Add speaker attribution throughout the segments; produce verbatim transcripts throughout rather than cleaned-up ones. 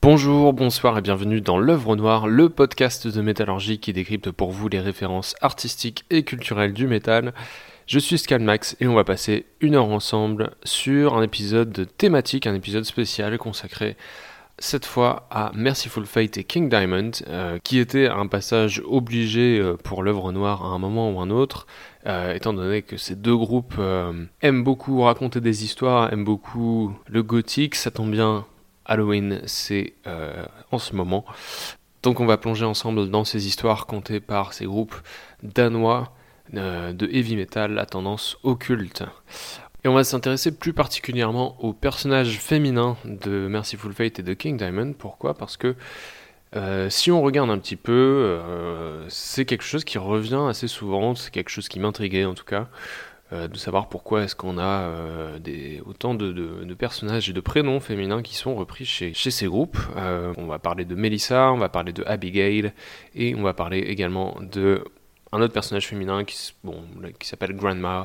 Speaker 1: Bonjour, bonsoir et bienvenue dans l'œuvre noire, le podcast de métallurgie qui décrypte pour vous les références artistiques et culturelles du métal. Je suis Scanmax et on va passer une heure ensemble sur un épisode thématique, un épisode spécial consacré cette fois à Mercyful Fate et King Diamond, euh, qui était un passage obligé euh, pour l'œuvre noire à un moment ou un autre, euh, étant donné que ces deux groupes euh, aiment beaucoup raconter des histoires, aiment beaucoup le gothique, ça tombe bien. Halloween, c'est euh, en ce moment. Donc on va plonger ensemble dans ces histoires contées par ces groupes danois euh, de heavy metal à tendance occulte. Et on va s'intéresser plus particulièrement aux personnages féminins de Mercyful Fate et de King Diamond. Pourquoi ? Parce que euh, si on regarde un petit peu, euh, c'est quelque chose qui revient assez souvent, c'est quelque chose qui m'intriguait en tout cas. Euh, de savoir pourquoi est-ce qu'on a euh, des, autant de, de, de personnages et de prénoms féminins qui sont repris chez, chez ces groupes. Euh, on va parler de Melissa, on va parler de Abigail, et on va parler également de un autre personnage féminin qui, bon, qui s'appelle Grandma,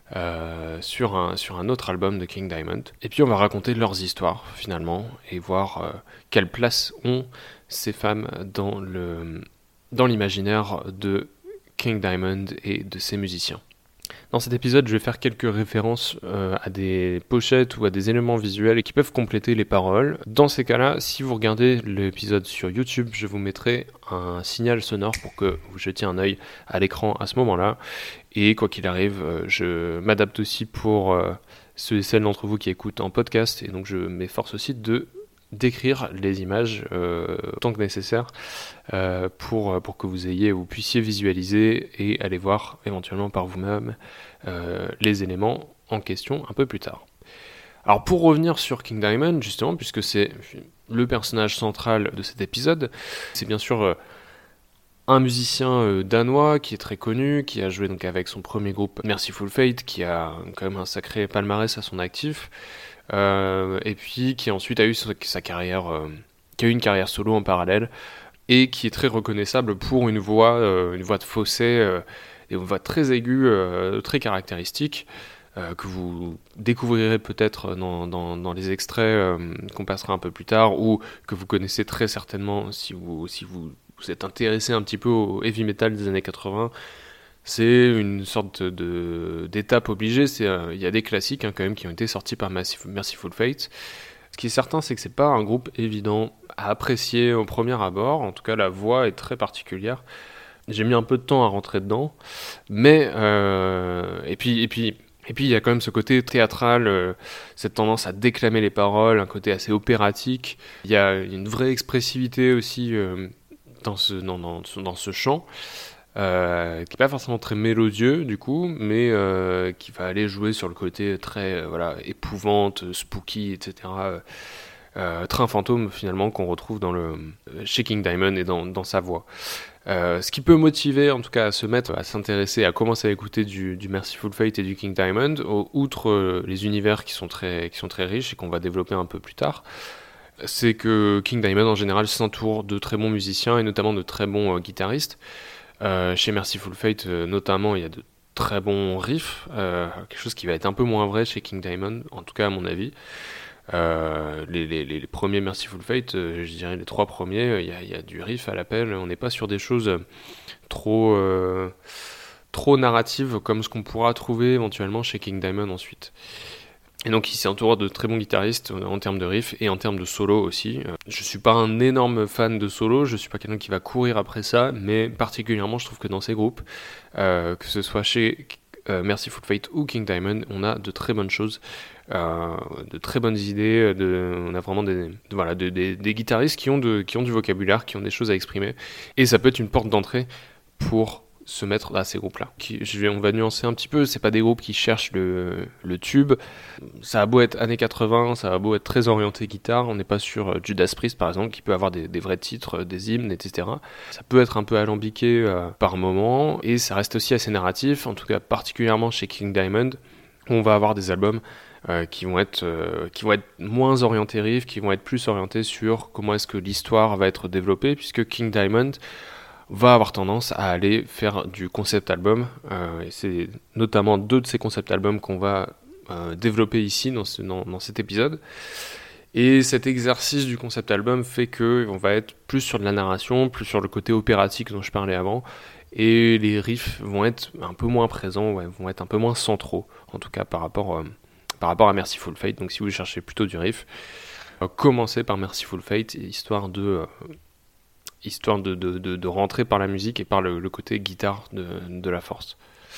Speaker 1: euh, sur, un, sur un autre album de King Diamond. Et puis on va raconter leurs histoires finalement, et voir euh, quelle place ont ces femmes dans, le, dans l'imaginaire de King Diamond et de ses musiciens. Dans cet épisode, je vais faire quelques références euh, à des pochettes ou à des éléments visuels qui peuvent compléter les paroles. Dans ces cas-là, si vous regardez l'épisode sur YouTube, je vous mettrai un signal sonore pour que vous jetiez un œil à l'écran à ce moment-là. Et quoi qu'il arrive, euh, je m'adapte aussi pour euh, ceux et celles d'entre vous qui écoutent en podcast. Et donc je m'efforce aussi de décrire les images euh, autant que nécessaire euh, pour, pour que vous ayez, vous puissiez visualiser et aller voir éventuellement par vous-même euh, les éléments en question un peu plus tard. Alors pour revenir sur King Diamond justement, puisque c'est le personnage central de cet épisode, c'est bien sûr euh, un musicien euh, danois qui est très connu, qui a joué donc avec son premier groupe Mercyful Fate, qui a quand même un sacré palmarès à son actif. Euh, et puis qui ensuite a eu sa, sa carrière, euh, qui a eu une carrière solo en parallèle et qui est très reconnaissable pour une voix, euh, une voix de fausset, euh, et une voix très aiguë, euh, très caractéristique, euh, que vous découvrirez peut-être dans, dans, dans les extraits euh, qu'on passera un peu plus tard, ou que vous connaissez très certainement si vous, si vous, vous êtes intéressé un petit peu au heavy metal des années quatre-vingts. C'est une sorte de, d'étape obligée. Il euh, y a des classiques hein, quand même qui ont été sortis par Mercyful Fate. Ce qui est certain, c'est que c'est pas un groupe évident à apprécier au premier abord. En tout cas, la voix est très particulière. J'ai mis un peu de temps à rentrer dedans, mais euh, et puis et puis et puis il y a quand même ce côté théâtral, euh, cette tendance à déclamer les paroles, un côté assez opératique. Il y a une vraie expressivité aussi euh, dans ce dans, dans, dans ce chant. Euh, qui n'est pas forcément très mélodieux du coup, mais euh, qui va aller jouer sur le côté très euh, voilà, épouvante, spooky, et cetera. Euh, train fantôme finalement qu'on retrouve dans le chez King Diamond et dans, dans sa voix. Euh, ce qui peut motiver en tout cas à se mettre, à s'intéresser, à commencer à écouter du, du Mercyful Fate et du King Diamond, au, outre euh, les univers qui sont très qui sont très riches et qu'on va développer un peu plus tard. C'est que King Diamond en général s'entoure de très bons musiciens et notamment de très bons euh, guitaristes. Euh, chez Mercyful Fate, euh, notamment, il y a de très bons riffs, euh, quelque chose qui va être un peu moins vrai chez King Diamond, en tout cas à mon avis. Euh, les, les, les premiers Mercyful Fate, euh, je dirais les trois premiers, il y, y a du riff à l'appel, on n'est pas sur des choses trop, euh, trop narratives comme ce qu'on pourra trouver éventuellement chez King Diamond ensuite. Et donc il s'entoure de très bons guitaristes en termes de riff et en termes de solo aussi. Je suis pas un énorme fan de solo, je suis pas quelqu'un qui va courir après ça, mais particulièrement je trouve que dans ces groupes, euh, que ce soit chez euh, Mercyful Fate ou King Diamond, on a de très bonnes choses, euh, de très bonnes idées, de, on a vraiment des, de, voilà, de, des, des guitaristes qui ont, de, qui ont du vocabulaire, qui ont des choses à exprimer, et ça peut être une porte d'entrée pour se mettre à ces groupes-là. Qui, je vais, on va nuancer un petit peu, c'est pas des groupes qui cherchent le, le tube. Ça a beau être années quatre-vingts, ça a beau être très orienté guitare, on n'est pas sur Judas Priest par exemple, qui peut avoir des, des vrais titres, des hymnes, et cetera. Ça peut être un peu alambiqué euh, par moment, et ça reste aussi assez narratif, en tout cas particulièrement chez King Diamond, où on va avoir des albums euh, qui vont être euh, qui vont être moins orientés riff, qui vont être plus orientés sur comment est-ce que l'histoire va être développée, puisque King Diamond va avoir tendance à aller faire du concept album, euh, et c'est notamment deux de ces concept albums qu'on va euh, développer ici dans, ce, dans, dans cet épisode. Et cet exercice du concept album fait qu'on va être plus sur de la narration, plus sur le côté opératique dont je parlais avant, et les riffs vont être un peu moins présents, ouais, vont être un peu moins centraux, en tout cas par rapport, euh, par rapport à Mercyful Fate. Donc si vous cherchez plutôt du riff, euh, commencez par Mercyful Fate, histoire de, euh, histoire de, de, de, de rentrer par la musique et par le, le côté guitare de, de la force.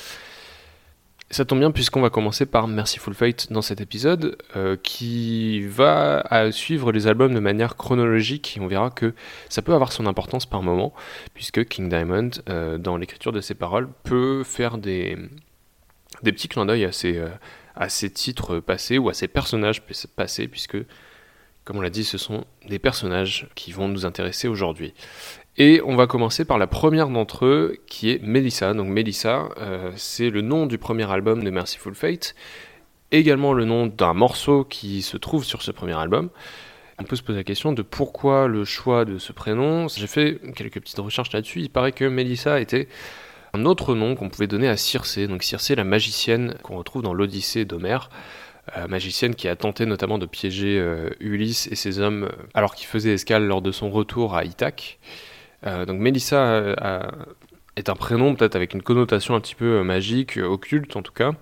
Speaker 1: Ça tombe bien puisqu'on va commencer par Mercyful Fate dans cet épisode euh, qui va à suivre les albums de manière chronologique et on verra que ça peut avoir son importance par moment puisque King Diamond euh, dans l'écriture de ses paroles peut faire des, des petits clins d'œil à ses, euh, à ses titres passés ou à ses personnages passés puisque comme on l'a dit ce sont des personnages qui vont nous intéresser aujourd'hui. Et on va commencer par la première d'entre eux, qui est Melissa. Donc Melissa, euh, c'est le nom du premier album de Mercyful Fate, également le nom d'un morceau qui se trouve sur ce premier album. On peut se poser la question de pourquoi le choix de ce prénom. J'ai fait quelques petites recherches là-dessus. Il paraît que Melissa était un autre nom qu'on pouvait donner à Circé. Donc Circé, la magicienne qu'on retrouve dans l'Odyssée d'Homère. Euh, magicienne qui a tenté notamment de piéger euh, Ulysse et ses hommes alors qu'il faisait escale lors de son retour à Ithaque. Euh, donc Melissa euh, a, est un prénom peut-être avec une connotation un petit peu euh, magique, euh, occulte en tout cas.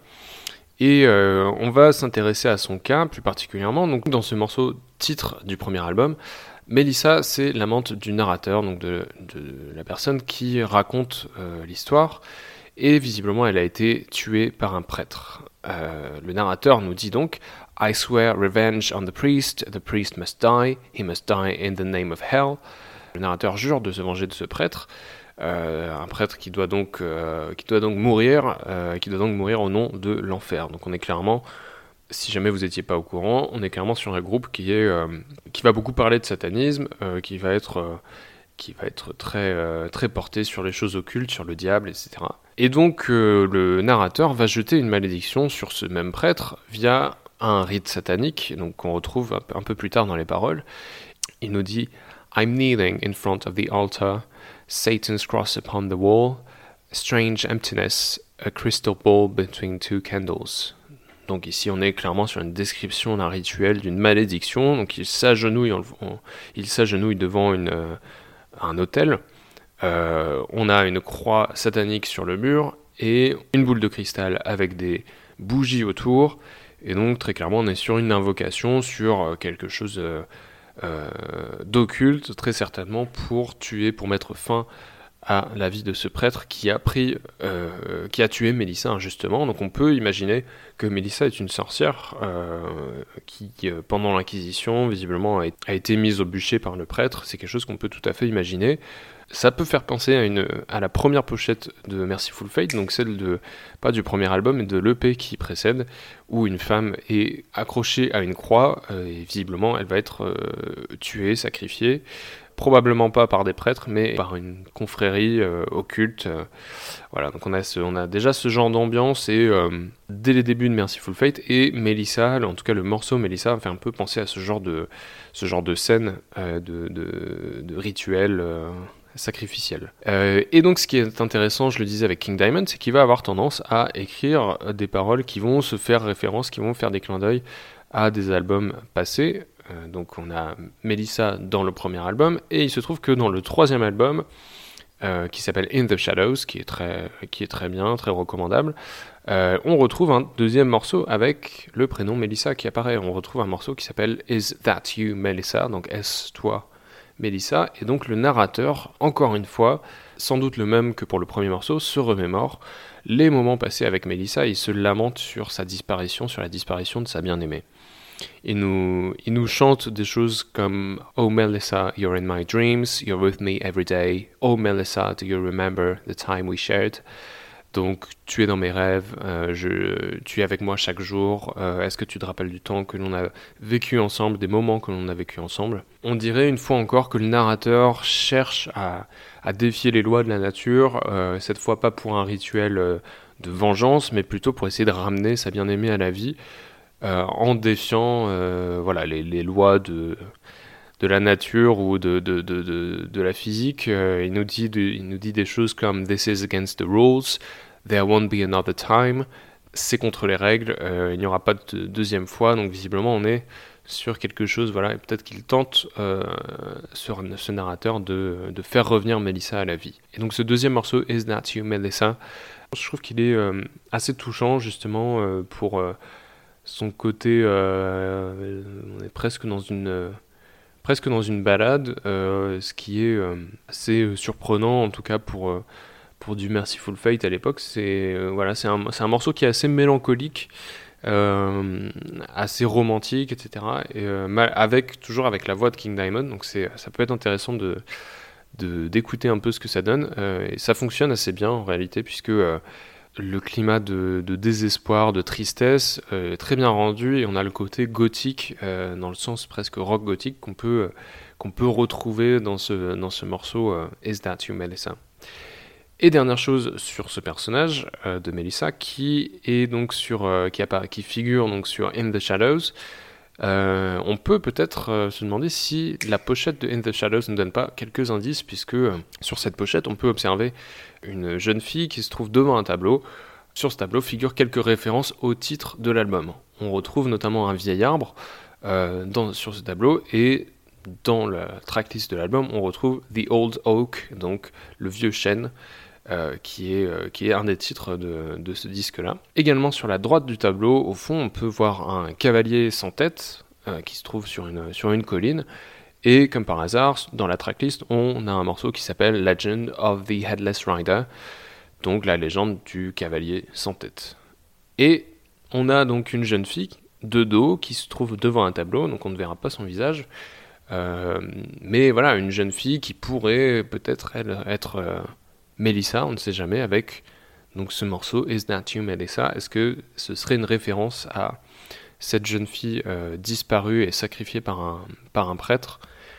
Speaker 1: Et euh, on va s'intéresser à son cas plus particulièrement. Donc dans ce morceau titre du premier album, Melissa c'est l'amante du narrateur, donc de, de la personne qui raconte euh, l'histoire. Et visiblement elle a été tuée par un prêtre. Euh, le narrateur nous dit donc « I swear revenge on the priest, the priest must die, he must die in the name of hell ». Le narrateur jure de se venger de ce prêtre, euh, un prêtre qui doit donc, euh, qui doit donc mourir, euh, qui doit donc mourir au nom de l'enfer. Donc on est clairement, si jamais vous n'étiez pas au courant, on est clairement sur un groupe qui est, euh, qui va beaucoup parler de satanisme, euh, qui va être, euh, qui va être très, euh, très porté sur les choses occultes, sur le diable, et cetera. Et donc euh, le narrateur va jeter une malédiction sur ce même prêtre via un rite satanique, donc qu'on retrouve un peu plus tard dans les paroles. Il nous dit I'm kneeling in front of the altar, Satan's cross upon the wall, strange emptiness, a crystal ball between two candles. Donc ici on est clairement sur une description d'un rituel, d'une malédiction. Donc il s'agenouille, on, on, il s'agenouille devant une, euh, un autel. Euh, on a une croix satanique sur le mur et une boule de cristal avec des bougies autour. Et donc très clairement on est sur une invocation, sur quelque chose... Euh, Euh, d'occulte très certainement pour tuer, pour mettre fin à la vie de ce prêtre qui a pris, euh, qui a tué Melissa injustement. Donc on peut imaginer que Melissa est une sorcière euh, qui, euh, pendant l'Inquisition, visiblement a, a été mise au bûcher par le prêtre. C'est quelque chose qu'on peut tout à fait imaginer. Ça peut faire penser à, une, à la première pochette de Mercyful Fate, donc celle de, pas du premier album, mais de l'E P qui précède, où une femme est accrochée à une croix, euh, et visiblement elle va être euh, tuée, sacrifiée, probablement pas par des prêtres, mais par une confrérie euh, occulte. Euh, voilà, donc on a, ce, on a déjà ce genre d'ambiance, et euh, dès les débuts de Mercyful Fate, et Melissa, en tout cas le morceau Melissa, fait un peu penser à ce genre de, ce genre de scène, euh, de, de, de rituel... Euh, sacrificiel. Euh, et donc ce qui est intéressant, je le disais avec King Diamond, c'est qu'il va avoir tendance à écrire des paroles qui vont se faire référence, qui vont faire des clins d'œil à des albums passés. Euh, donc on a Melissa dans le premier album, et il se trouve que dans le troisième album, euh, qui s'appelle In the Shadows, qui est très, qui est très bien, très recommandable, euh, on retrouve un deuxième morceau avec le prénom Melissa qui apparaît. On retrouve un morceau qui s'appelle Is That You, Melissa, donc Est-ce toi Melissa, et donc le narrateur, encore une fois, sans doute le même que pour le premier morceau, se remémore les moments passés avec Melissa et il se lamente sur sa disparition, sur la disparition de sa bien-aimée. Il nous, il nous chante des choses comme « Oh Melissa, you're in my dreams, you're with me every day. Oh Melissa, do you remember the time we shared ?» Donc, tu es dans mes rêves, euh, je, tu es avec moi chaque jour, euh, est-ce que tu te rappelles du temps que l'on a vécu ensemble, des moments que l'on a vécu ensemble ? On dirait une fois encore que le narrateur cherche à, à défier les lois de la nature, euh, cette fois pas pour un rituel euh, de vengeance, mais plutôt pour essayer de ramener sa bien-aimée à la vie, euh, en défiant euh, voilà, les, les lois de... de la nature ou de, de, de, de, de la physique. Euh, il, nous dit de, il nous dit des choses comme « This is against the rules, there won't be another time ». C'est contre les règles, euh, il n'y aura pas de deuxième fois, donc visiblement on est sur quelque chose, voilà, et peut-être qu'il tente euh, sur ce narrateur de, de faire revenir Melissa à la vie. Et donc ce deuxième morceau, Is That You, Melissa, je trouve qu'il est euh, assez touchant justement euh, pour euh, son côté, euh, on est presque dans une, euh, presque dans une balade, euh, ce qui est euh, assez surprenant en tout cas pour, euh, pour du Mercyful Fate à l'époque. C'est, euh, voilà, c'est, un, c'est un morceau qui est assez mélancolique, Euh, assez romantique, et cetera. Et euh, mal, avec toujours avec la voix de King Diamond, donc c'est ça peut être intéressant de, de d'écouter un peu ce que ça donne. Euh, et ça fonctionne assez bien en réalité puisque euh, le climat de, de désespoir, de tristesse euh, est très bien rendu et on a le côté gothique euh, dans le sens presque rock gothique qu'on peut qu'on peut retrouver dans ce dans ce morceau euh, Is That You, Melissa. Et dernière chose sur ce personnage euh, de Melissa qui est donc sur euh, qui apparaît, qui figure donc sur In the Shadows. Euh, on peut peut-être euh, se demander si la pochette de In the Shadows ne donne pas quelques indices puisque euh, sur cette pochette on peut observer une jeune fille qui se trouve devant un tableau. Sur ce tableau figurent quelques références au titre de l'album. On retrouve notamment un vieil arbre euh, dans, sur ce tableau et dans la tracklist de l'album on retrouve The Old Oak, donc le vieux chêne. Euh, qui, est, euh, qui est un des titres de, de ce disque-là. Également sur la droite du tableau, au fond, on peut voir un cavalier sans tête euh, qui se trouve sur une, sur une colline. Et comme par hasard, dans la tracklist, on a un morceau qui s'appelle Legend of the Headless Rider, donc la légende du cavalier sans tête. Et on a donc une jeune fille de dos qui se trouve devant un tableau, donc on ne verra pas son visage. Euh, mais voilà, une jeune fille qui pourrait peut-être elle, être... Euh, Melissa, on ne sait jamais, avec donc ce morceau Is That You, Melissa. Est-ce que ce serait une référence à cette jeune fille euh, disparue et sacrifiée par un, par un prêtre?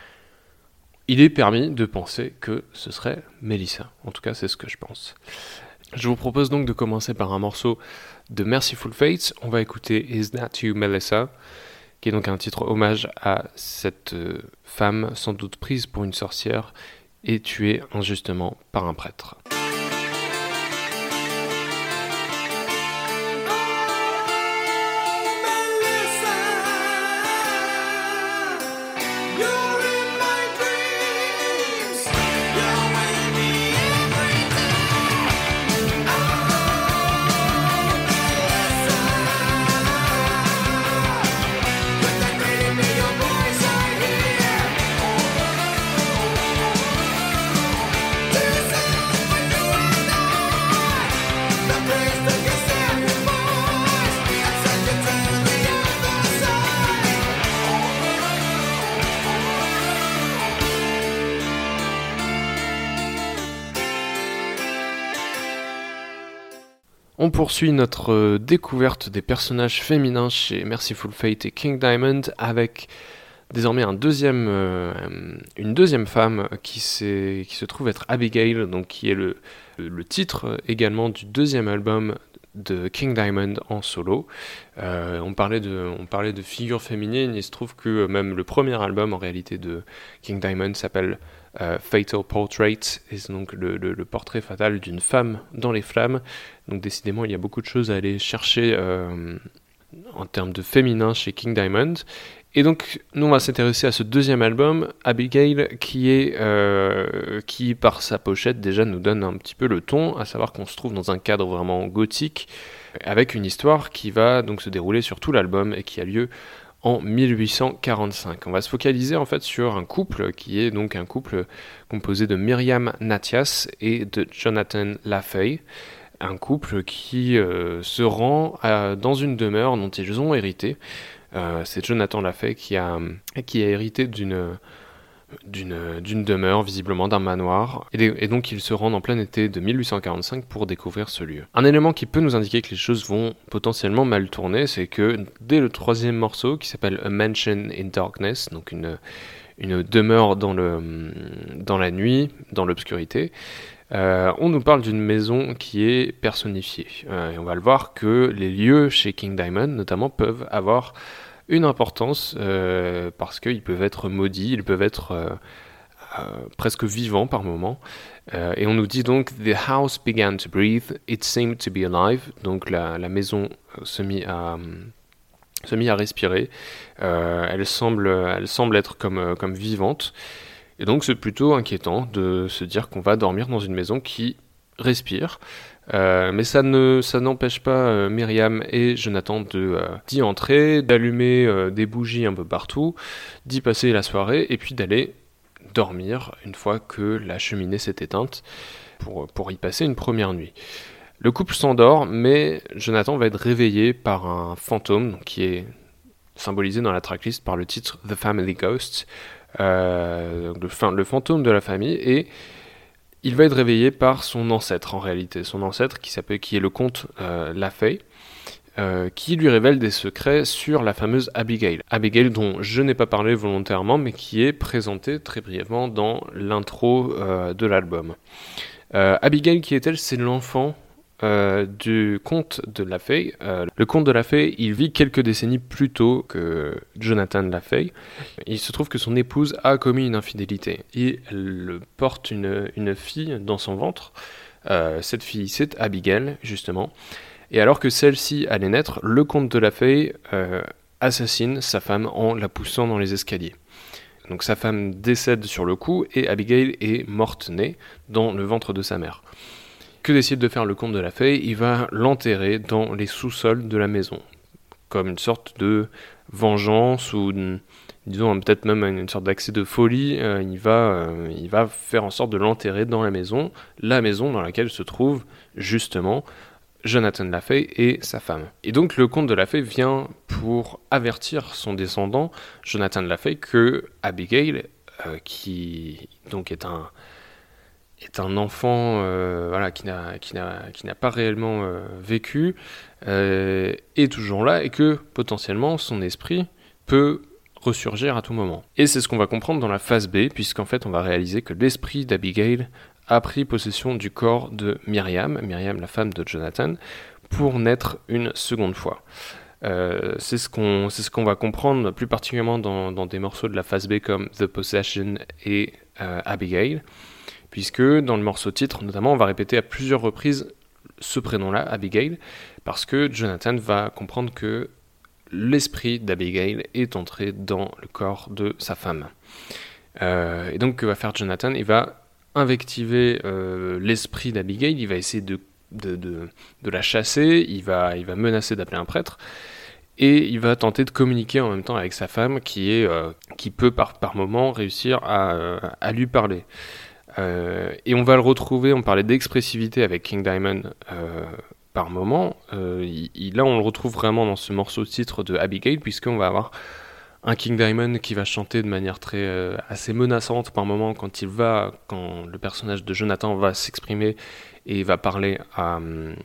Speaker 1: Il est permis de penser que ce serait Melissa. En tout cas, c'est ce que je pense. Je vous propose donc de commencer par un morceau de Mercyful Fate. On va écouter Is That You, Melissa, qui est donc un titre hommage à cette euh, femme sans doute prise pour une sorcière et tué injustement par un prêtre. On poursuit notre découverte des personnages féminins chez Mercyful Fate et King Diamond avec désormais un deuxième, euh, une deuxième femme qui, qui se trouve être Abigail, donc qui est le, le titre également du deuxième album de King Diamond en solo. Euh, on, parlait de, on parlait de figures féminines, il se trouve que même le premier album en réalité de King Diamond s'appelle euh, Fatal Portrait, et c'est donc le, le, le portrait fatal d'une femme dans les flammes. Donc décidément il y a beaucoup de choses à aller chercher euh, en termes de féminin chez King Diamond. Et donc nous on va s'intéresser à ce deuxième album, Abigail, qui est euh, qui par sa pochette déjà nous donne un petit peu le ton, à savoir qu'on se trouve dans un cadre vraiment gothique, avec une histoire qui va donc se dérouler sur tout l'album et qui a lieu en mille huit cent quarante-cinq. On va se focaliser en fait sur un couple qui est donc un couple composé de Myriam Nathias et de Jonathan LaFay. Un couple qui euh, se rend à, dans une demeure dont ils ont hérité. Euh, c'est Jonathan LaFay qui a, qui a hérité d'une, d'une, d'une demeure, visiblement d'un manoir. Et, et donc ils se rendent en plein été de mille huit cent quarante-cinq pour découvrir ce lieu. Un élément qui peut nous indiquer que les choses vont potentiellement mal tourner, c'est que dès le troisième morceau, qui s'appelle A Mansion in Darkness, donc une, une demeure dans, le, dans la nuit, dans l'obscurité, Euh, on nous parle d'une maison qui est personnifiée. Euh, et on va le voir que les lieux chez King Diamond, notamment, peuvent avoir une importance euh, parce qu'ils peuvent être maudits, ils peuvent être euh, euh, presque vivants par moments. Euh, et on nous dit donc « The house began to breathe, it seemed to be alive ». Donc la, la maison se mit à, se mit à respirer. Euh, elle semble, elle semble être comme, comme vivante. Et donc c'est plutôt inquiétant de se dire qu'on va dormir dans une maison qui respire. Euh, mais ça ne ça n'empêche pas euh, Myriam et Jonathan de euh, d'y entrer, d'allumer euh, des bougies un peu partout, d'y passer la soirée et puis d'aller dormir une fois que la cheminée s'est éteinte pour, pour y passer une première nuit. Le couple s'endort, mais Jonathan va être réveillé par un fantôme donc, qui est symbolisé dans la tracklist par le titre The Family Ghost, euh, le, le fantôme de la famille, et il va être réveillé par son ancêtre en réalité, son ancêtre qui s'appelle, qui est le comte euh, Lafay, euh, qui lui révèle des secrets sur la fameuse Abigail. Abigail dont je n'ai pas parlé volontairement, mais qui est présentée très brièvement dans l'intro euh, de l'album. Euh, Abigail, qui est-elle ? C'est l'enfant Euh, du comte de Lafay. Euh, le comte de Lafay, il vit quelques décennies plus tôt que Jonathan Lafay. Il se trouve que son épouse a commis une infidélité et elle porte une, une fille dans son ventre. Euh, cette fille, c'est Abigail, justement. Et alors que celle-ci allait naître, le comte de Lafay euh, assassine sa femme en la poussant dans les escaliers. Donc sa femme décède sur le coup et Abigail est morte-née dans le ventre de sa mère. Que décide de faire le comte de Lafay ? Il va l'enterrer dans les sous-sols de la maison, comme une sorte de vengeance ou une, disons peut-être même une sorte d'accès de folie. Euh, il, va, euh, il va faire en sorte de l'enterrer dans la maison, la maison dans laquelle se trouve justement Jonathan Lafay et sa femme. Et donc le comte de Lafay vient pour avertir son descendant, Jonathan Lafay, que Abigail, euh, qui donc est un est un enfant euh, voilà, qui, n'a, qui, n'a, qui n'a pas réellement euh, vécu, euh, est toujours là et que potentiellement son esprit peut ressurgir à tout moment. Et c'est ce qu'on va comprendre dans la phase B, puisqu'en fait on va réaliser que l'esprit d'Abigail a pris possession du corps de Myriam, Myriam la femme de Jonathan, pour naître une seconde fois. Euh, c'est, ce qu'on, c'est ce qu'on va comprendre plus particulièrement dans, dans des morceaux de la phase B comme The Possession et euh, Abigail, puisque dans le morceau titre, notamment, on va répéter à plusieurs reprises ce prénom-là, Abigail, parce que Jonathan va comprendre que l'esprit d'Abigail est entré dans le corps de sa femme. Euh, et donc, que va faire Jonathan ? Il va invectiver euh, l'esprit d'Abigail, il va essayer de, de, de, de la chasser, il va, il va menacer d'appeler un prêtre, et il va tenter de communiquer en même temps avec sa femme, qui, est, euh, qui peut par, par moment réussir à, euh, à lui parler. Euh, et on va le retrouver, on parlait d'expressivité avec King Diamond euh, par moment, euh, il, là on le retrouve vraiment dans ce morceau de titre de Abigail, puisqu'on va avoir un King Diamond qui va chanter de manière très euh, assez menaçante par moment quand il va, quand le personnage de Jonathan va s'exprimer et va parler à,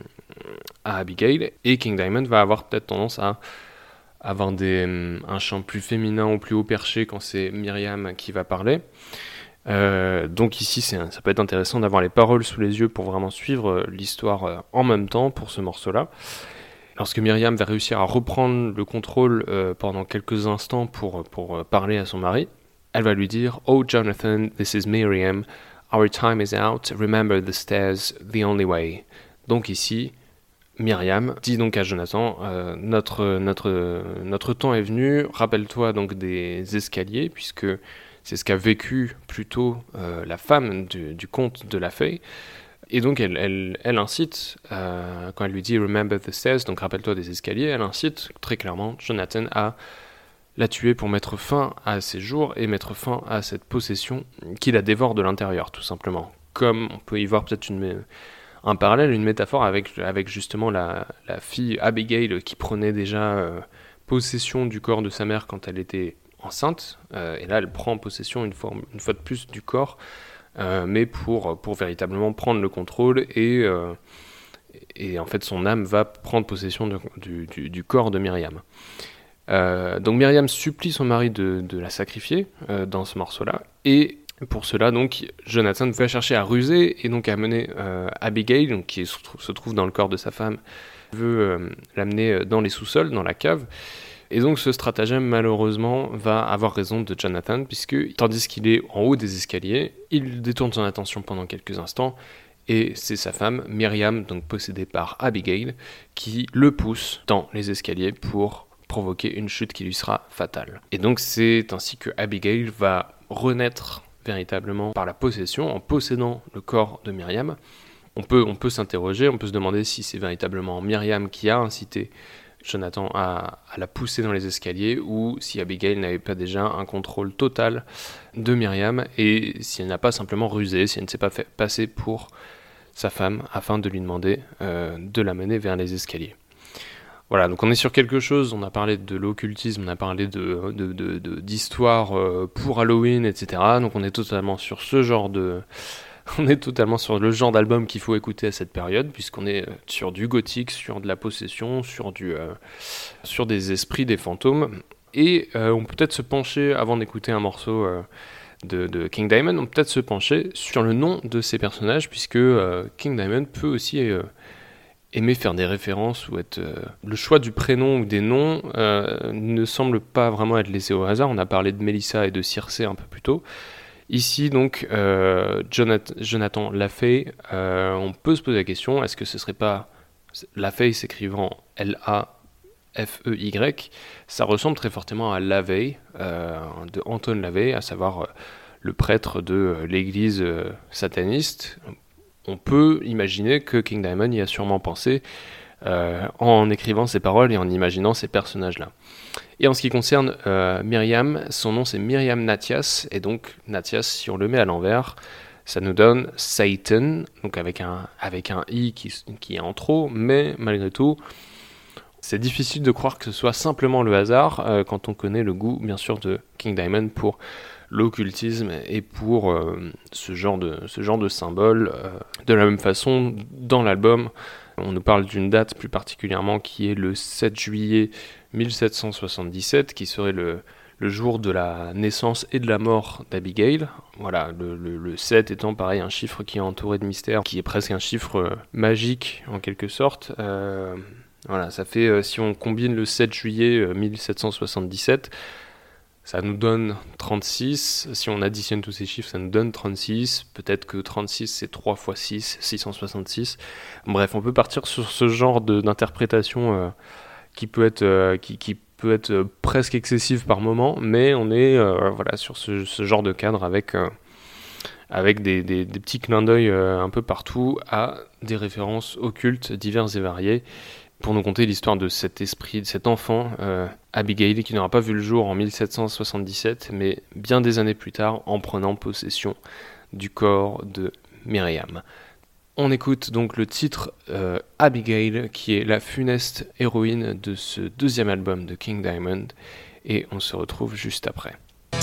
Speaker 1: à Abigail, et King Diamond va avoir peut-être tendance à avoir des, un chant plus féminin ou plus haut perché quand c'est Myriam qui va parler. Euh, donc ici c'est un, ça peut être intéressant d'avoir les paroles sous les yeux pour vraiment suivre l'histoire euh, en même temps pour ce morceau-là. Lorsque Myriam va réussir à reprendre le contrôle euh, pendant quelques instants pour, pour euh, parler à son mari, elle va lui dire « Oh Jonathan, this is Myriam, our time is out, remember the stairs, the only way ». Donc ici, Myriam dit donc à Jonathan euh, notre, notre, notre temps est venu, rappelle-toi donc des escaliers, puisque c'est ce qu'a vécu plutôt euh, la femme du, du comte de Lafay. Et donc elle, elle, elle incite, euh, quand elle lui dit « Remember the stairs », donc rappelle-toi des escaliers, elle incite très clairement Jonathan à la tuer pour mettre fin à ses jours et mettre fin à cette possession qui la dévore de l'intérieur, tout simplement. Comme on peut y voir peut-être une, un parallèle, une métaphore avec, avec justement la, la fille Abigail qui prenait déjà euh, possession du corps de sa mère quand elle était enceinte, euh, et là elle prend possession une fois, une fois de plus du corps, euh, mais pour, pour véritablement prendre le contrôle, et, euh, et en fait son âme va prendre possession de, du, du, du corps de Myriam. Euh, donc Myriam supplie son mari de, de la sacrifier euh, dans ce morceau-là, et pour cela donc Jonathan va chercher à ruser et donc à mener euh, Abigail, donc, qui se, se trouve dans le corps de sa femme, veut euh, l'amener dans les sous-sols, dans la cave. Et donc ce stratagème, malheureusement, va avoir raison de Jonathan, puisque, tandis qu'il est en haut des escaliers, il détourne son attention pendant quelques instants, et c'est sa femme, Myriam, donc possédée par Abigail, qui le pousse dans les escaliers pour provoquer une chute qui lui sera fatale. Et donc c'est ainsi que Abigail va renaître véritablement par la possession, en possédant le corps de Myriam. On peut, on peut s'interroger, on peut se demander si c'est véritablement Myriam qui a incité Jonathan à, à la pousser dans les escaliers, ou si Abigail n'avait pas déjà un contrôle total de Myriam, et si elle n'a pas simplement rusé, si elle ne s'est pas fait passer pour sa femme afin de lui demander euh, de la mener vers les escaliers. Voilà, donc on est sur quelque chose, on a parlé de l'occultisme, on a parlé de, de, de, de, d'histoire euh, pour Halloween, et cetera. Donc on est totalement sur ce genre de... On est totalement sur le genre d'album qu'il faut écouter à cette période, puisqu'on est sur du gothique, sur de la possession, sur, du, euh, sur des esprits, des fantômes. Et euh, on peut peut-être se pencher, avant d'écouter un morceau euh, de, de King Diamond, on peut peut-être se pencher sur le nom de ces personnages, puisque euh, King Diamond peut aussi euh, aimer faire des références, ou être... Euh, le choix du prénom ou des noms euh, ne semble pas vraiment être laissé au hasard. On a parlé de Mélissa et de Circé un peu plus tôt. Ici, donc, euh, Jonathan, Jonathan LaFey, euh, on peut se poser la question, est-ce que ce serait pas LaFey s'écrivant L A F E Y, ça ressemble très fortement à LaVey, euh, de Anton LaVey, à savoir euh, le prêtre de euh, l'église euh, sataniste. On peut imaginer que King Diamond y a sûrement pensé euh, en écrivant ces paroles et en imaginant ces personnages-là. Et en ce qui concerne euh, Myriam, son nom c'est Myriam Nathias, et donc Nathias, si on le met à l'envers, ça nous donne Satan, donc avec un, avec un i qui, qui est en trop, mais malgré tout, c'est difficile de croire que ce soit simplement le hasard, euh, quand on connaît le goût, bien sûr, de King Diamond pour l'occultisme et pour euh, ce genre de, ce genre de symbole. Euh, de la même façon, dans l'album, on nous parle d'une date plus particulièrement qui est le sept juillet mille sept cent soixante-dix-sept, qui serait le, le jour de la naissance et de la mort d'Abigail. Voilà, le, le, le sept étant pareil un chiffre qui est entouré de mystère, qui est presque un chiffre euh, magique en quelque sorte. Euh, voilà, ça fait, euh, si on combine le sept juillet euh, mille sept cent soixante-dix-sept, ça nous donne trente-six. Si on additionne tous ces chiffres, ça nous donne trente-six. Peut-être que trente-six, c'est trois fois six, six cent soixante-six. Bref, on peut partir sur ce genre de, d'interprétation euh, qui peut être, euh, qui, qui peut être euh, presque excessive par moment, mais on est euh, voilà, sur ce, ce genre de cadre avec, euh, avec des, des, des petits clins d'œil euh, un peu partout à des références occultes diverses et variées, pour nous conter l'histoire de cet esprit, de cet enfant, euh, Abigail, qui n'aura pas vu le jour en mille sept cent soixante-dix-sept, mais bien des années plus tard, en prenant possession du corps de Myriam. On écoute donc le titre euh, Abigail, qui est la funeste héroïne de ce deuxième album de King Diamond, et on se retrouve juste après.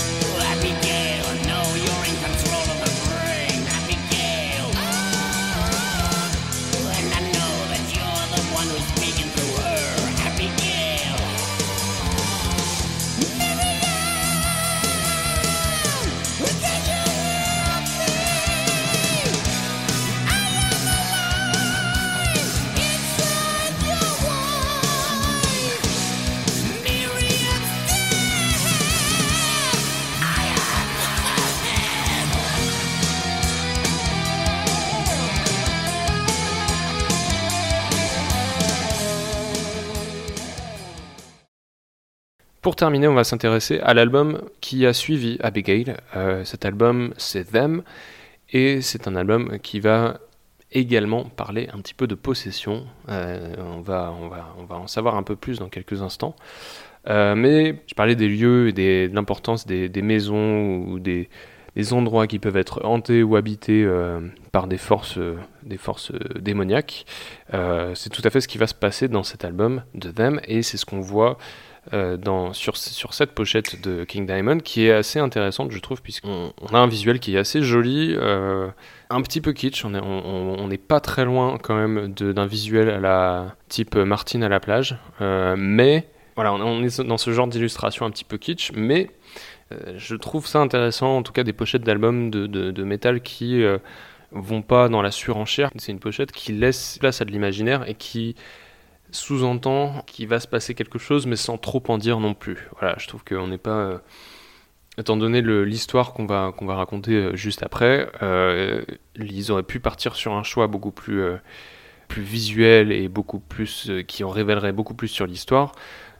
Speaker 1: Pour terminer, on va s'intéresser à l'album qui a suivi Abigail. Euh, cet album, c'est Them, et c'est un album qui va également parler un petit peu de possession. Euh, on va, on va, on va en savoir un peu plus dans quelques instants. Euh, mais je parlais des lieux et des, de l'importance des, des maisons ou des, des endroits qui peuvent être hantés ou habités euh, par des forces, euh, des forces euh, démoniaques. Euh, c'est tout à fait ce qui va se passer dans cet album de Them, et c'est ce qu'on voit Euh, dans, sur, sur cette pochette de King Diamond, qui est assez intéressante, je trouve, puisqu'on on a un visuel qui est assez joli, euh, un petit peu kitsch. On n'est on, on pas très loin quand même de, d'un visuel à la type Martine à la plage, euh, mais voilà, on, on est dans ce genre d'illustration un petit peu kitsch, mais euh, je trouve ça intéressant, en tout cas des pochettes d'albums de, de, de métal qui euh, vont pas dans la surenchère. C'est une pochette qui laisse place à de l'imaginaire et qui sous-entend qu'il va se passer quelque chose, mais sans trop en dire non plus. Voilà, je trouve qu'on n'est pas... Euh, étant donné le, l'histoire qu'on va, qu'on va raconter euh, juste après, euh, ils auraient pu partir sur un choix beaucoup plus, euh, plus visuel et beaucoup plus... Euh, qui en révélerait beaucoup plus sur l'histoire.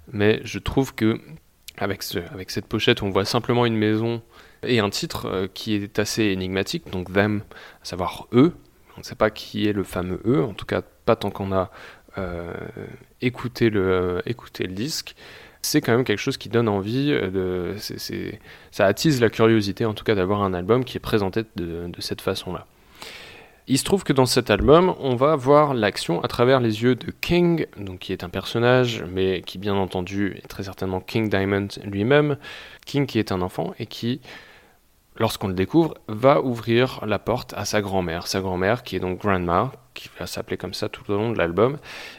Speaker 1: mais je trouve que avec, ce, avec cette pochette, on voit simplement une maison et un titre euh, qui est assez énigmatique, donc them, à savoir eux. On ne sait pas qui est le fameux eux, en tout cas pas tant qu'on a euh, écouté, le, euh, écouté le disque. C'est quand même quelque chose qui donne envie, de, c'est, c'est, ça attise la curiosité en tout cas d'avoir un album qui est présenté de, de cette façon-là. Il se trouve que dans cet album, on va voir l'action à travers les yeux de King, donc qui est un personnage, mais qui bien entendu est très certainement King Diamond lui-même. King qui est un enfant et qui, lorsqu'on le découvre, va ouvrir la porte à sa grand-mère. Sa grand-mère qui est donc Grandma, qui va s'appeler comme ça tout au long de l'album,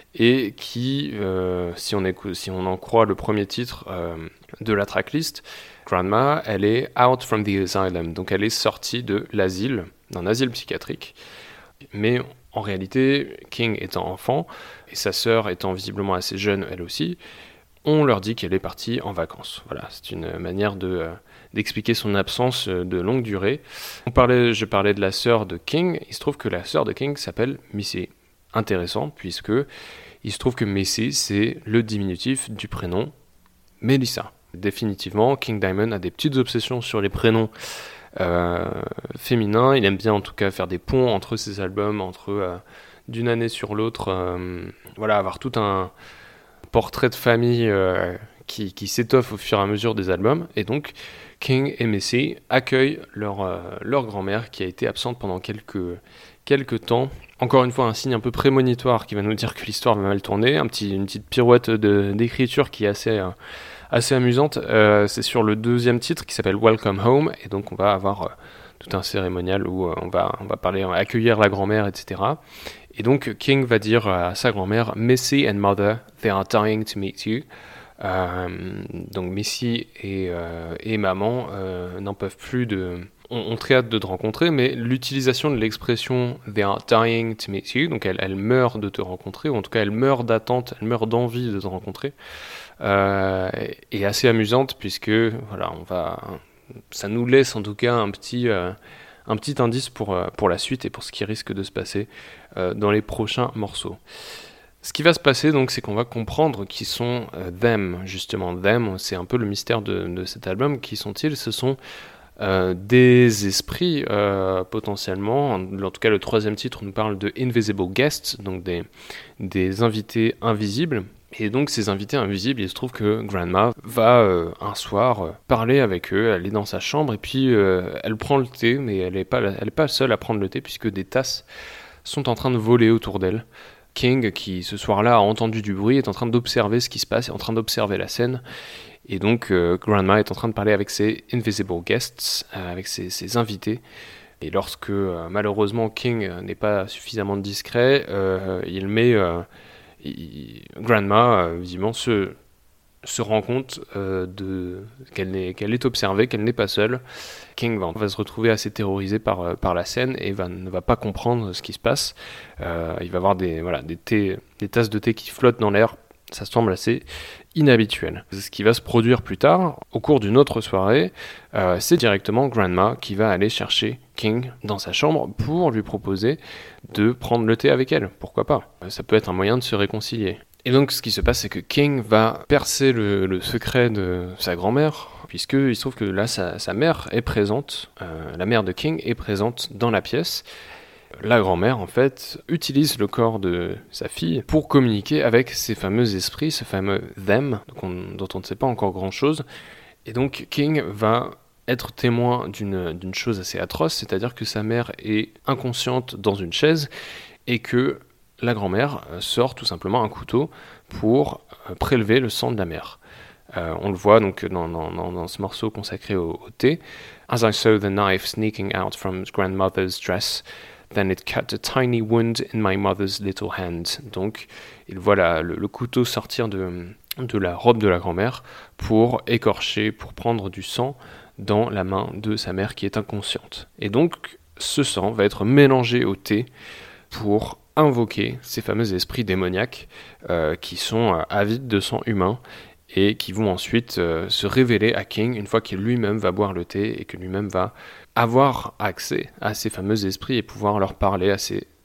Speaker 1: et qui, euh, si, on écoute, si on en croit le premier titre euh, de la tracklist, Grandma, elle est out from the asylum, donc elle est sortie de l'asile, d'un asile psychiatrique. Mais en réalité, King étant enfant, et sa sœur étant visiblement assez jeune elle aussi, on leur dit qu'elle est partie en vacances. Voilà, c'est une manière de, euh, d'expliquer son absence de longue durée. On parlait, je parlais de la sœur de King, il se trouve que la sœur de King s'appelle Missy. Intéressant, puisque il se trouve que Missy, c'est le diminutif du prénom Melissa. Définitivement, King Diamond a des petites obsessions sur les prénoms euh, féminins. Il aime bien en tout cas faire des ponts entre ses albums, entre euh, d'une année sur l'autre, euh, voilà, avoir tout un portrait de famille euh, qui, qui s'étoffe au fur et à mesure des albums. Et donc, King et Missy accueillent leur, euh, leur grand-mère qui a été absente pendant quelques, quelques temps. Encore une fois, un signe un peu prémonitoire qui va nous dire que l'histoire va mal tourner. Un petit, une petite pirouette de, d'écriture qui est assez, euh, assez amusante. Euh, c'est sur le deuxième titre qui s'appelle Welcome Home. Et donc, on va avoir euh, tout un cérémonial où euh, on, va, on va parler, on va accueillir la grand-mère, et cetera. Et donc, King va dire à sa grand-mère, Missy and Mother, they are dying to meet you. Euh, donc, Missy et, euh, et maman euh, n'en peuvent plus de... ont très hâte de te rencontrer, mais l'utilisation de l'expression « they are dying to meet you », donc elle, elle meurt de te rencontrer, ou en tout cas elle meurt d'attente, elle meurt d'envie de te rencontrer, euh, est assez amusante, puisque voilà, on va, ça nous laisse en tout cas un petit, euh, un petit indice pour, euh, pour la suite et pour ce qui risque de se passer euh, dans les prochains morceaux. Ce qui va se passer, donc, c'est qu'on va comprendre qui sont euh, them, justement. Them, c'est un peu le mystère de, de cet album. Qui sont-ils ? Ce sont Euh, des esprits euh, potentiellement, en tout cas le troisième titre nous parle de Invisible Guests, donc des, des invités invisibles, et donc ces invités invisibles, il se trouve que Grandma va euh, un soir euh, parler avec eux, elle est dans sa chambre et puis euh, elle prend le thé, mais elle n'est pas, elle est pas seule à prendre le thé puisque des tasses sont en train de voler autour d'elle. King, qui ce soir-là a entendu du bruit, est en train d'observer ce qui se passe, est en train d'observer la scène. Et donc, euh, Grandma est en train de parler avec ses invisible guests, euh, avec ses, ses invités. Et lorsque, euh, malheureusement, King euh, n'est pas suffisamment discret, euh, il met... Euh, il, Grandma, euh, visiblement, se, se rend compte euh, de, qu'elle, n'est, qu'elle est observée, qu'elle n'est pas seule. King va, va se retrouver assez terrorisé par, par la scène et va, ne va pas comprendre ce qui se passe. Euh, il va avoir des, voilà, des, thé, des tasses de thé qui flottent dans l'air. Ça semble assez inhabituel. Ce qui va se produire plus tard, au cours d'une autre soirée, euh, c'est directement Grandma qui va aller chercher King dans sa chambre pour lui proposer de prendre le thé avec elle. Pourquoi pas ? Ça peut être un moyen de se réconcilier. Et donc ce qui se passe, c'est que King va percer le, le secret de sa grand-mère, puisqu'il se trouve que là, sa, sa mère est présente, euh, la mère de King est présente dans la pièce. La grand-mère, en fait, utilise le corps de sa fille pour communiquer avec ces fameux esprits, ce fameux them, donc on, dont on ne sait pas encore grand-chose. Et donc King va être témoin d'une, d'une chose assez atroce, c'est-à-dire que sa mère est inconsciente dans une chaise et que la grand-mère sort tout simplement un couteau pour prélever le sang de la mère. Euh, on le voit donc dans, dans, dans ce morceau consacré au, au thé. As I saw the knife sneaking out from grandmother's dress, then it cut a tiny wound in my mother's little hand. Donc, il voit la, le, le couteau sortir de, de la robe de la grand-mère pour écorcher, pour prendre du sang dans la main de sa mère qui est inconsciente. Et donc, ce sang va être mélangé au thé pour invoquer ces fameux esprits démoniaques euh, qui sont euh, avides de sang humain et qui vont ensuite euh, se révéler à King une fois qu'il lui-même va boire le thé et que lui-même va avoir accès à ces fameux esprits et pouvoir leur parler à ces,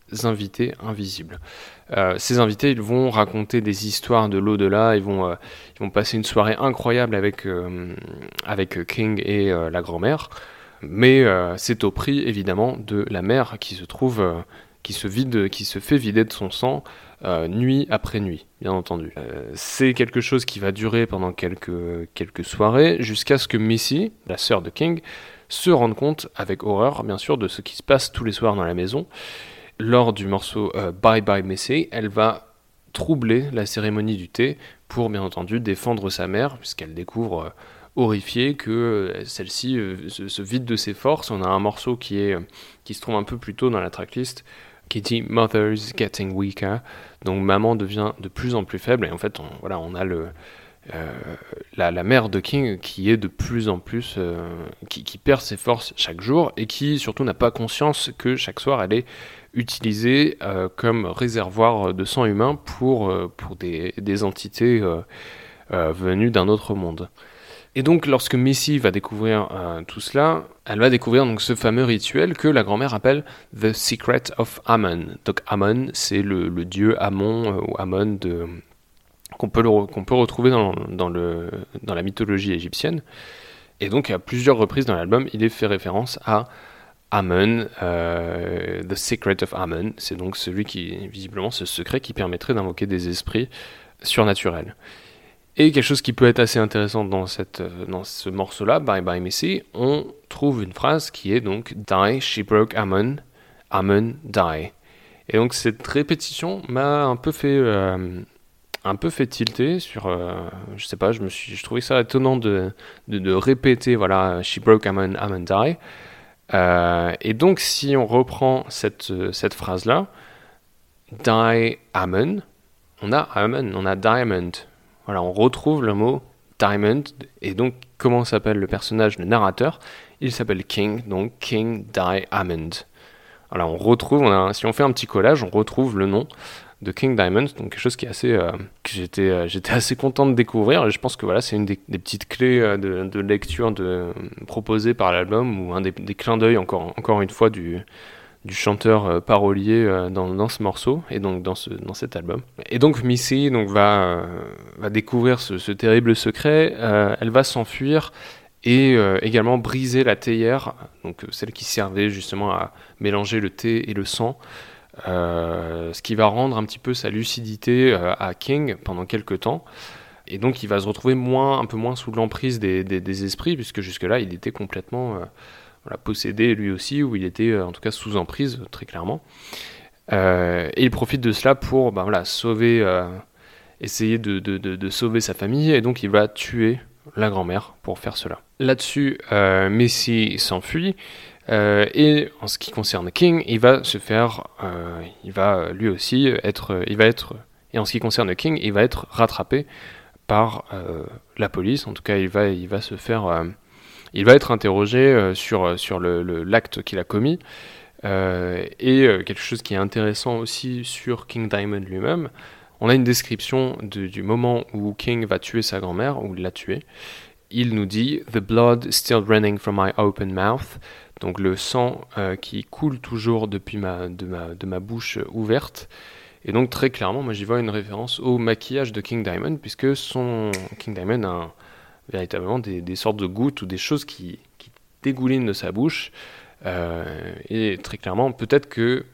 Speaker 1: invités invisibles. Euh, ces invités, ils vont raconter des histoires de l'au-delà, ils vont, euh, ils vont passer une soirée incroyable avec, euh, avec King et euh, la grand-mère, mais euh, c'est au prix évidemment de la mère qui se trouve, euh, qui se vide, qui se fait vider de son sang euh, nuit après nuit, bien entendu. Euh, c'est quelque chose qui va durer pendant quelques, quelques soirées, jusqu'à ce que Missy, la sœur de King, se rende compte, avec horreur bien sûr, de ce qui se passe tous les soirs dans la maison. Lors du morceau euh, Bye Bye Missy, elle va troubler la cérémonie du thé pour bien entendu défendre sa mère, puisqu'elle découvre euh, horrifiée que euh, celle-ci euh, se, se vide de ses forces. On a un morceau qui, est, qui se trouve un peu plus tôt dans la tracklist, qui dit « Mother's getting weaker », donc maman devient de plus en plus faible, et en fait on, voilà, on a le... Euh, la, la mère de King qui est de plus en plus euh, qui, qui perd ses forces chaque jour et qui surtout n'a pas conscience que chaque soir elle est utilisée euh, comme réservoir de sang humain pour, euh, pour des, des entités euh, euh, venues d'un autre monde. Et donc lorsque Missy va découvrir euh, tout cela, elle va découvrir donc ce fameux rituel que la grand-mère appelle The Secret of Ammon. Donc Ammon, c'est le, le dieu Ammon euh, ou Ammon de qu'on peut, le, qu'on peut retrouver dans, dans, le, dans la mythologie égyptienne. Et donc, à plusieurs reprises dans l'album, il est fait référence à Ammon, euh, The Secret of Ammon. C'est donc celui qui, visiblement, ce secret qui permettrait d'invoquer des esprits surnaturels. Et quelque chose qui peut être assez intéressant dans, cette, dans ce morceau-là, Bye Bye Missy, on trouve une phrase qui est donc « Die, she broke Ammon, Ammon, die ». Et donc, cette répétition m'a un peu fait... Euh, un peu fait tilter sur, euh, je sais pas, je me suis, je trouvais ça étonnant de, de, de répéter, voilà, she broke Ammon, Ammon die. Euh, et donc, si on reprend cette, cette phrase-là, die Ammon, on a Ammon, on a diamond. Voilà, on retrouve le mot diamond. Et donc, comment s'appelle le personnage, le narrateur? Il s'appelle King, donc King Die Ammon. Voilà, on retrouve, on a, si on fait un petit collage, on retrouve le nom de King Diamond, donc quelque chose qui est assez, euh, que j'étais, euh, j'étais assez content de découvrir. Et je pense que voilà, c'est une des, des petites clés euh, de, de lecture de, proposées par l'album, ou un des, des clins d'œil encore, encore une fois du, du chanteur euh, parolier euh, dans, dans ce morceau et donc dans, ce, dans cet album. Et donc Missy donc, va, euh, va découvrir ce, ce terrible secret, euh, elle va s'enfuir et euh, également briser la théière, donc celle qui servait justement à mélanger le thé et le sang. Euh, ce qui va rendre un petit peu sa lucidité euh, à King pendant quelques temps, et donc il va se retrouver moins, un peu moins sous l'emprise des, des, des esprits, puisque jusque-là il était complètement euh, voilà, possédé lui aussi, ou il était euh, en tout cas sous emprise très clairement. Euh, et il profite de cela pour ben, voilà, sauver, euh, essayer de, de, de, de sauver sa famille, et donc il va tuer la grand-mère pour faire cela. Là-dessus, euh, Missy s'enfuit. Euh, et en ce qui concerne King, il va se faire, euh, il va lui aussi être, il va être, et en ce qui concerne King, il va être rattrapé par euh, la police. En tout cas, il va, il va se faire, euh, il va être interrogé euh, sur sur le, le, l'acte qu'il a commis. Euh, et euh, quelque chose qui est intéressant aussi sur King Diamond lui-même, on a une description de, du moment où King va tuer sa grand-mère, où il l'a tuée. Il nous dit « The blood still running from my open mouth », donc le sang euh, qui coule toujours depuis ma, de, ma, de ma bouche ouverte. Et donc très clairement, moi j'y vois une référence au maquillage de King Diamond, puisque son King Diamond a un, véritablement des, des sortes de gouttes ou des choses qui, qui dégoulinent de sa bouche. Euh, et très clairement, peut-être que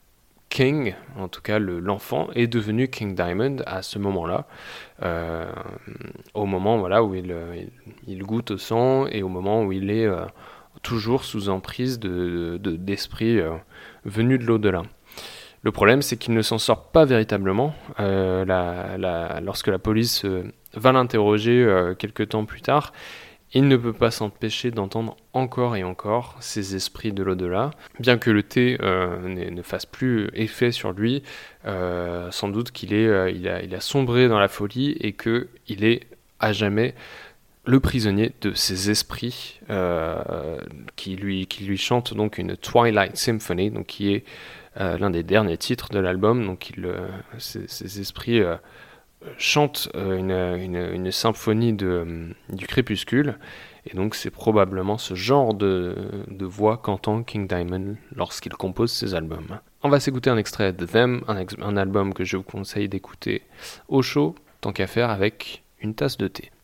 Speaker 1: King, en tout cas le, l'enfant, est devenu King Diamond à ce moment-là, euh, au moment voilà, où il, il, il goûte au sang et au moment où il est euh, toujours sous emprise de, de, d'esprits euh, venus de l'au-delà. Le problème, c'est qu'il ne s'en sort pas véritablement. Euh, la, la, lorsque la police euh, va l'interroger euh, quelques temps plus tard, il ne peut pas s'empêcher d'entendre encore et encore ces esprits de l'au-delà. Bien que le thé euh, ne, ne fasse plus effet sur lui, euh, sans doute qu'il est, euh, il a, il a sombré dans la folie et qu'il est à jamais le prisonnier de ces esprits euh, qui, lui, qui lui chantent donc une Twilight Symphony, donc qui est euh, l'un des derniers titres de l'album. Donc il, euh, ces, ces esprits euh, chantent une, une, une symphonie de, du crépuscule, Et donc c'est probablement ce genre de, de voix qu'entend King Diamond lorsqu'il compose ses albums. On va s'écouter un extrait de Them, un, ex- un album que je vous conseille d'écouter au chaud, tant qu'à faire avec une tasse de thé.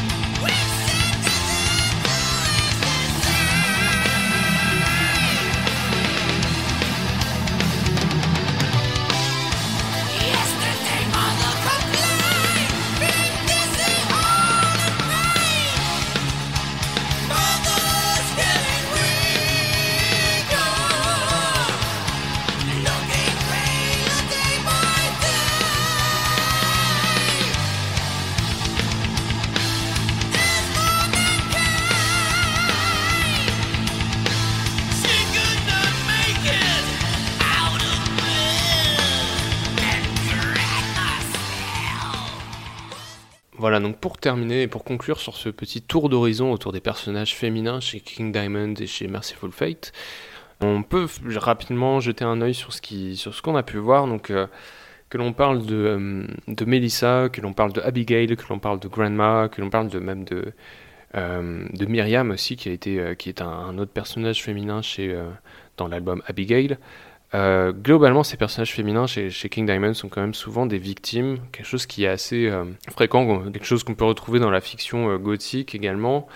Speaker 1: Voilà, donc pour terminer et pour conclure sur ce petit tour d'horizon autour des personnages féminins chez King Diamond et chez Mercyful Fate, on peut f- rapidement jeter un œil sur ce, qui, sur ce qu'on a pu voir. Donc, euh, que l'on parle de, euh, de Melissa, que l'on parle de Abigail, que l'on parle de Grandma, que l'on parle de, même de, euh, de Myriam aussi, qui, a été, euh, qui est un, un autre personnage féminin chez, euh, dans l'album Abigail. Euh, globalement, ces personnages féminins chez, chez King Diamond sont quand même souvent des victimes, quelque chose qui est assez euh, fréquent, quelque chose qu'on peut retrouver dans la fiction euh, gothique également.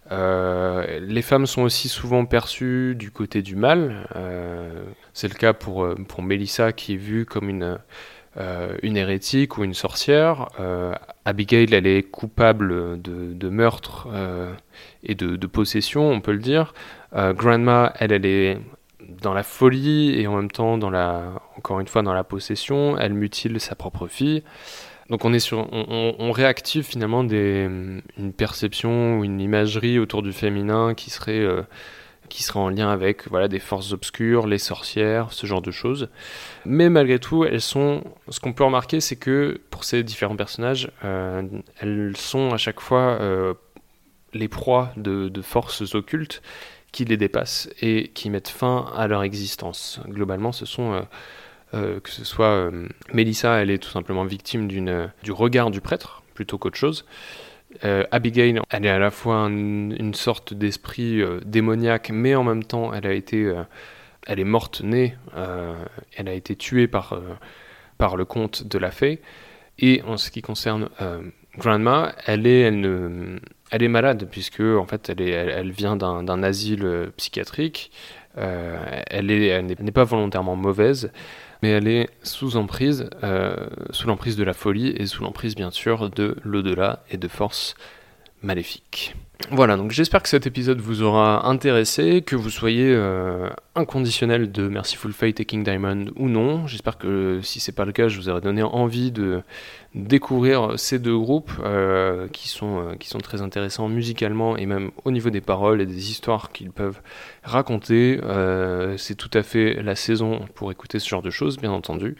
Speaker 1: Euh, les femmes sont aussi souvent perçues du côté du mal. Euh, c'est le cas pour, euh, pour Melissa, qui est vue comme une, euh, une hérétique ou une sorcière. Euh, Abigail, elle est coupable de, de meurtre euh, et de, de possession, on peut le dire. Euh, Grandma, elle, elle est dans la folie et en même temps dans la, encore une fois dans la possession. Elle mutile sa propre fille. Donc on est sur, on, on, on réactive finalement des, une perception ou une imagerie autour du féminin qui serait, euh, qui serait en lien avec voilà, des forces obscures, les sorcières, ce genre de choses. Mais malgré tout, elles sont, ce qu'on peut remarquer, c'est que pour ces différents personnages, euh, elles sont à chaque fois euh, les proies de, de forces occultes qui les dépassent et qui mettent fin à leur existence. Globalement, ce sont, euh, euh, que ce soit euh, Melissa, elle est tout simplement victime d'une, euh, du regard du prêtre, plutôt qu'autre chose. Euh, Abigail, elle est à la fois un, une sorte d'esprit euh, démoniaque, mais en même temps, elle a été, euh, elle est morte née, euh, elle a été tuée par, euh, par le comte de la fée. Et en ce qui concerne euh, Grandma, elle est, elle ne, elle est malade puisque en fait, elle est, elle, elle vient d'un, d'un asile euh, psychiatrique. Euh, elle est, elle n'est pas volontairement mauvaise, mais elle est sous emprise, euh, sous l'emprise de la folie et sous l'emprise bien sûr de l'au-delà et de forces maléfiques. Voilà, donc j'espère que cet épisode vous aura intéressé, que vous soyez euh, inconditionnel de Mercyful Fate et King Diamond ou non. J'espère que si c'est pas le cas, je vous aurai donné envie de découvrir ces deux groupes euh, qui sont, euh, qui sont très intéressants musicalement et même au niveau des paroles et des histoires qu'ils peuvent raconter. Euh, c'est tout à fait la saison pour écouter ce genre de choses, bien entendu.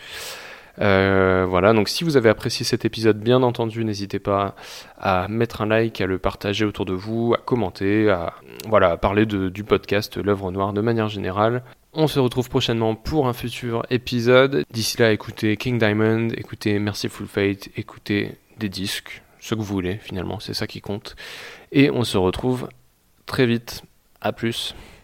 Speaker 1: Euh, voilà, donc si vous avez apprécié cet épisode, bien entendu, n'hésitez pas à mettre un like, à le partager autour de vous, à commenter, à, voilà, à parler de, du podcast L'œuvre noire de manière générale. On se retrouve prochainement pour un futur épisode. D'ici là, écoutez King Diamond, écoutez Mercyful Fate, écoutez des disques, ce que vous voulez finalement, c'est ça qui compte. Et on se retrouve très vite. À plus.